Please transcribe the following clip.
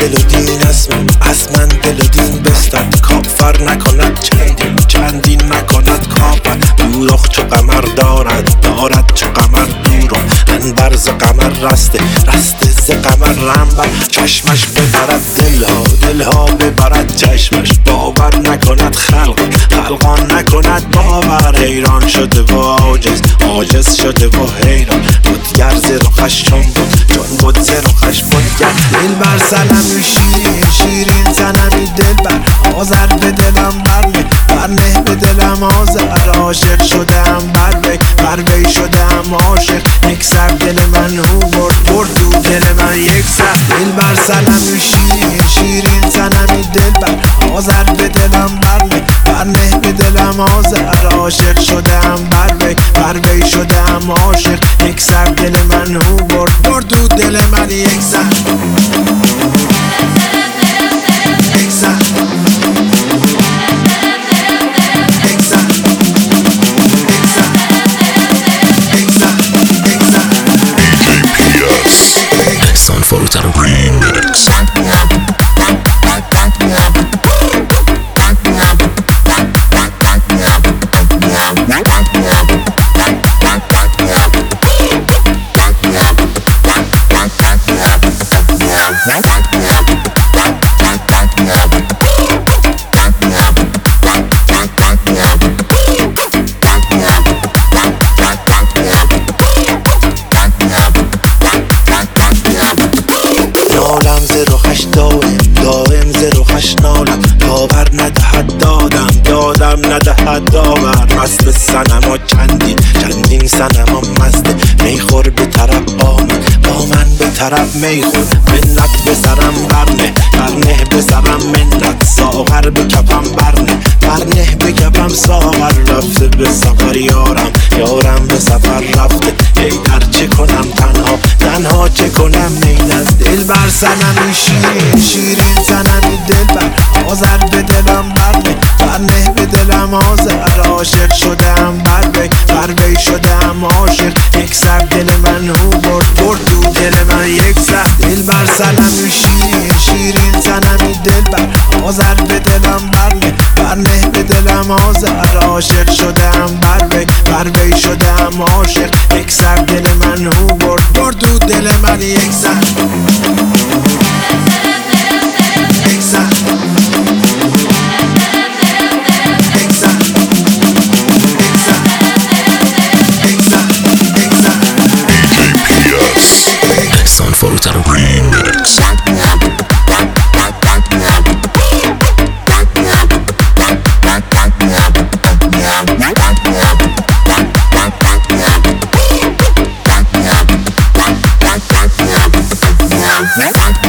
دل و دین از من دل و دین بستد، کافر نکند چندین نکند کافر. دوراخ چو قمر دارد چو قمر دورم، انبرز قمر رسته ز قمر رنبر. چشمش ببرد دلها ببرد چشمش، باور نکند خلقان نکند باور. حیران شده و عاجز شده و حیران، بودگر ز رخش چون بود ز رخش بودگر. دل بر صنمی شیرین صنمی دل بر، آذر به دلم برنه به دلم آذر. عاشق شدم بر وی شدم عاشق، یک سر دل من او برد دو دل من یک سر. دل بر صنمی شیرین صنمی دل بر، آذر به دلم برنه به دلم آذر. عاشق شدم بر وی شدم عاشق، یک سر دل من او برد دو دل من یک سر. Sanforutar Remix. نالم ز رخش دائم ز رخش نالم، داور ندهد دادم ندهد داور. مست صنما چندین صنما مسته، میخور به طرف با من به طرف میخور. منت به سرم برنه به سرم منت، ساغر به کفم برنه به کفم ساغر. رفته به سفر یارم به سفر رفته، ای در چه کنم تنها چه کنم نیست. دل بر صنمی شیرین صنمی دل بر، آذر به دلم برنه به دلم آذر. عاشق شدم بر وی شدم عاشق، یک سر دل من او برد دو دل من یک سر. دل بر صنمی شیرین صنمی دل بر، آذر به دلم برنه به دلم آذر. عاشق شدم بر وی شدم عاشق، یک سر دل من او برد دو دل من یک سر. Sanforutar Remix. What?